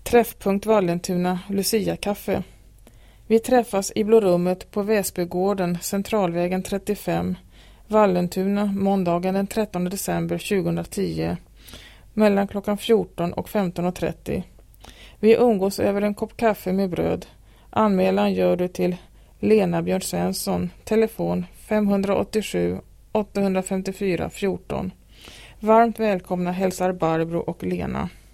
Träffpunkt Vallentuna Lucia-kaffe. Vi träffas i Blå rummet på Väsbygården, Centralvägen 35, Vallentuna, måndagen den 13 december 2010, mellan klockan 14 och 15.30. Vi umgås över en kopp kaffe med bröd. Anmälan gör du till Lena Björn Svensson, telefon 587 854 14. Varmt välkomna hälsar Barbro och Lena.